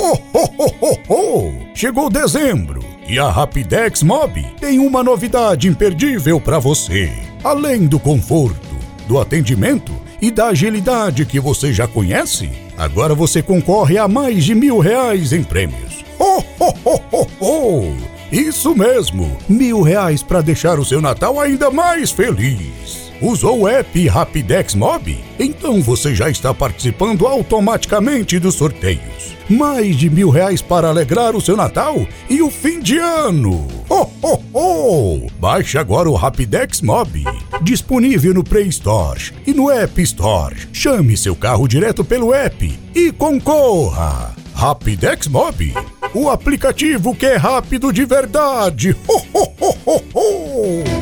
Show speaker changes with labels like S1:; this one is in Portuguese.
S1: Ho, ho, ho, ho, ho! Chegou dezembro e a Rapidex Mob tem uma novidade imperdível para você. Além do conforto, do atendimento e da agilidade que você já conhece, agora você concorre a mais de R$1.000 em prêmios. Ho, ho, ho, ho, ho! Isso mesmo, R$1.000 para deixar o seu Natal ainda mais feliz. Usou o app Rapidex Mob? Então você já está participando automaticamente dos sorteios. Mais de R$1.000 para alegrar o seu Natal e o fim de ano. Ho, ho, ho! Baixe agora o Rapidex Mob. Disponível no Play Store e no App Store. Chame seu carro direto pelo app e concorra. Rapidex Mob, o aplicativo que é rápido de verdade. Ho, ho, ho, ho, ho!